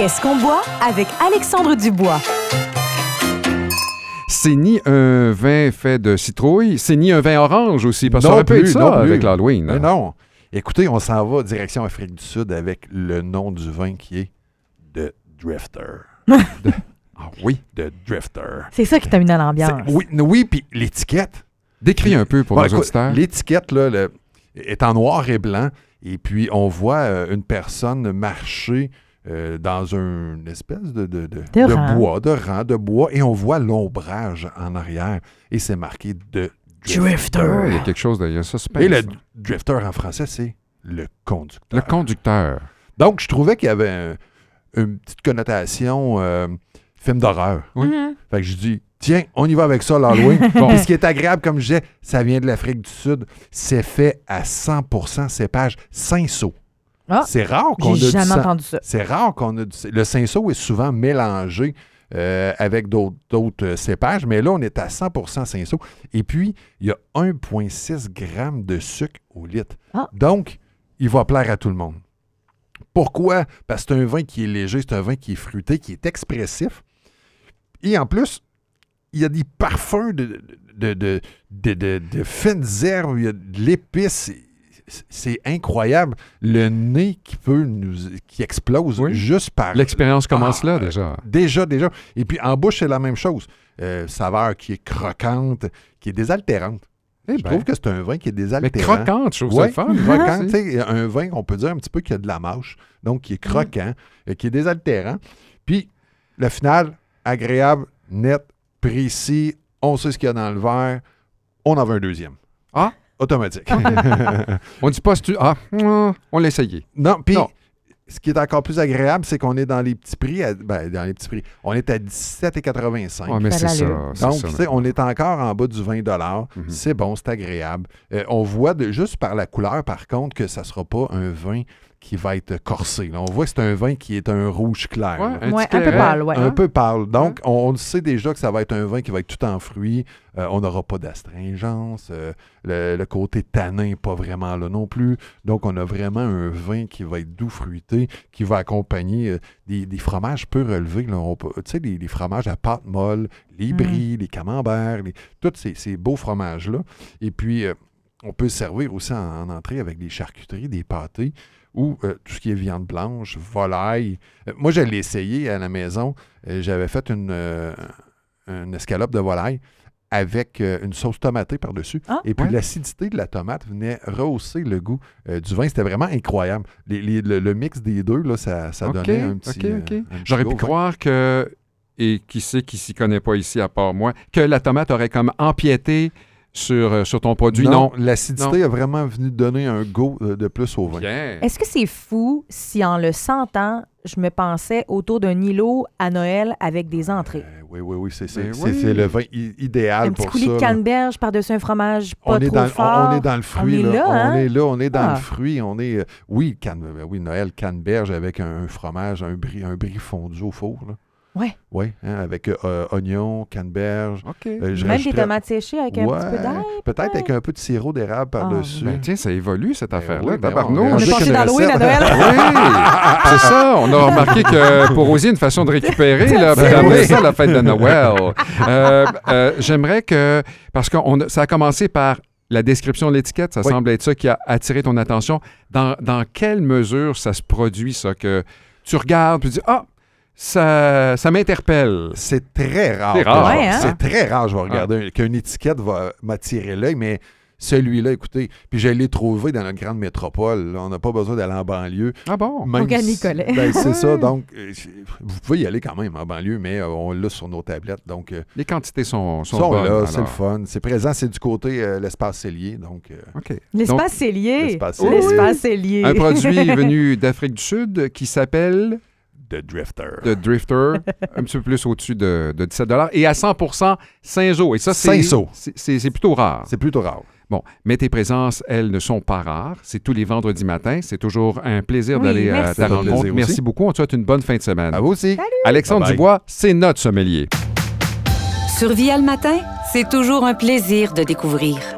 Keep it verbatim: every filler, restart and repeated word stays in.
Qu'est-ce qu'on boit avec Alexandre Dubois? C'est ni un vin fait de citrouille, c'est ni un vin orange aussi, parce que ça aurait pu être ça avec l'Halloween. Mais non. Écoutez, on s'en va direction Afrique du Sud avec le nom du vin qui est The Drifter. de, ah oui, The Drifter. C'est ça qui t'a mis dans l'ambiance. C'est, oui, oui, puis l'étiquette. Décris un peu pour bon, nos écoute, auditeurs. L'étiquette là, le, est en noir et blanc, et puis on voit euh, une personne marcher euh, dans une espèce de, de, de, de, de bois, de rang de bois, et on voit l'ombrage en arrière, et c'est marqué The Drifter. Drifter. Il y a quelque chose de... Il y a ça, suspense. Et le drifter en français, c'est le conducteur. Le conducteur. Donc, je trouvais qu'il y avait un, une petite connotation euh, film d'horreur. Oui. Mm-hmm. Fait que je dis, tiens, on y va avec ça, l'Halloween. Bon. Et ce qui est agréable, comme je disais, ça vient de l'Afrique du Sud. C'est fait à cent pour cent cépage Cinsault. Ah, c'est rare qu'on a j'ai du jamais cin- entendu ça. C'est rare qu'on a du... Le Cinsault est souvent mélangé euh, avec d'autres, d'autres euh, cépages, mais là, on est à cent pour cent Cinsault. Et puis, il y a un virgule six grammes de sucre au litre. Ah. Donc, il va plaire à tout le monde. Pourquoi? Parce que c'est un vin qui est léger, c'est un vin qui est fruité, qui est expressif. Et en plus, il y a des parfums de, de, de, de, de, de fines herbes, il y a de l'épice. C'est, c'est incroyable. Le nez qui peut nous qui explose Oui. juste par... L'expérience commence Ah, là, déjà. Déjà, déjà. Et puis, en bouche, c'est la même chose. Euh, saveur qui est croquante, qui est désaltérante. Eh Je ben. trouve que c'est un vin qui est Mais désaltérant. croquante, je trouve Ouais, ça le fun. croquant, Ah, tu sais, un vin qu'on peut dire un petit peu qui a de la mâche, donc qui est croquant, euh, qui est désaltérant. Puis, le final, agréable, net, précis, on sait ce qu'il y a dans le verre, on en veut un deuxième. Ah? Automatique. On dit pas si tu... Ah, on l'a essayé. non, puis, Non. ce qui est encore plus agréable, c'est qu'on est dans les petits prix, à- ben, dans les petits prix, on est à dix-sept quatre-vingt-cinq. Ouais, mais Ça c'est l'allure. ça. Donc, c'est tu ça. sais, on est encore en bas du vingt dollars. Mhm. C'est bon, c'est agréable. Euh, on voit de, juste par la couleur, par contre, que ça ne sera pas un vin qui va être corsé. Là, on voit que c'est un vin qui est un rouge clair. Ouais, là. un Ouais, petit un peu claret. pâle, ouais. Un peu pâle. Donc, on, on le sait déjà que ça va être un vin qui va être tout en fruits. Euh, on n'aura pas d'astringence. Euh, le, le côté tanin n'est pas vraiment là non plus. Donc, on a vraiment un vin qui va être doux, fruité, qui va accompagner euh, des, des fromages peu relevés. Là. On peut- Tu sais, les, les fromages à pâte molle, les brie, les camemberts, les- tous ces, ces beaux fromages-là. Et puis, euh, on peut se servir aussi en, en entrée avec des charcuteries, des pâtés, ou euh, tout ce qui est viande blanche, volaille. Euh, moi, je l'ai essayé à la maison. Euh, j'avais fait une, euh, une escalope de volaille avec euh, une sauce tomatée par-dessus. Ah, Et puis, ouais. l'acidité de la tomate venait rehausser le goût euh, du vin. C'était vraiment incroyable. Les- les- le, le mix des deux, là, ça, ça OK, donnait un petit... OK, euh, OK. un petit J'aurais go pu vin. croire que, et qui sait qui s'y connaît pas ici à part moi, que la tomate aurait comme empiété sur, euh, sur ton produit. Non. l'acidité a vraiment venu donner un go euh, de plus au vin. Bien. Est-ce que c'est fou si en le sentant, je me pensais autour d'un îlot à Noël avec des entrées? Euh, oui, oui, oui, c'est, c'est, Ben c'est- oui. c'est le vin i- idéal Un petit pour coulis ça. de là. canneberge par-dessus un fromage pas on est, trop dans, on- fort. on est dans le fruit. On est là, On hein? est là, on est dans Ah. le fruit. On est, euh, oui, canne, ben oui, Noël, canneberge avec un, un fromage, un brie, un brie fondu au four. Là. Ouais. Oui, hein, avec euh, oignon, canneberge. OK. Euh, je Même des rajouterais- tomates séchées avec un Ouais, petit peu d'ail. peut-être avec un peu de sirop d'érable par-dessus. Ben, tiens, ça évolue, cette Ben affaire-là. oui, ben Tabarnouche. on est On est J'ai passé qu'une d'Halloween à recette. Noël. Oui, c'est ça. On a remarqué que pour Rosie, une façon de récupérer, là, puis d'amener ça à la fête de Noël. Euh, euh, j'aimerais que, parce que on a- ça a commencé par la description de l'étiquette, ça Oui. semble être ça qui a attiré ton attention. Dans, dans quelle mesure ça se produit, ça, que tu regardes, puis tu dis, ah, ça, ça m'interpelle. C'est très rare. C'est que rare. je- Ouais, hein? C'est très rare, je vais regarder un- qu'une étiquette va m'attirer l'œil, mais celui-là, écoutez, puis je l'ai trouvé dans notre grande métropole. là. On n'a pas besoin d'aller en banlieue. Ah bon? Même Donc, à si- Nicolet. ben, c'est ça. Donc, euh, vous pouvez y aller quand même en banlieue, mais euh, on l'a sur nos tablettes. Donc, euh, Les quantités sont, sont sont bonnes. là, c'est le alors. fun. C'est présent, c'est du côté euh, l'espace cellier. Donc, euh, OK. Donc, L'espace cellier. l'espace cellier. L'espace cellier. un produit venu d'Afrique du Sud qui s'appelle The Drifter. The Drifter, un petit peu plus au-dessus de, de dix-sept dollars et à cent pour cent Cinsault. Et ça, c'est, Cinsault. c'est, c'est, c'est plutôt rare. C'est plutôt rare. Bon, mais tes présences, elles, ne sont pas rares. C'est tous les vendredis matins. C'est toujours un plaisir Oui, d'aller à merci. ta Ça fait rencontre. plaisir Merci aussi. beaucoup. On te souhaite une bonne fin de semaine. À vous aussi. Alexandre Bye bye. Dubois, c'est notre sommelier. Sur Via le matin, c'est toujours un plaisir de découvrir.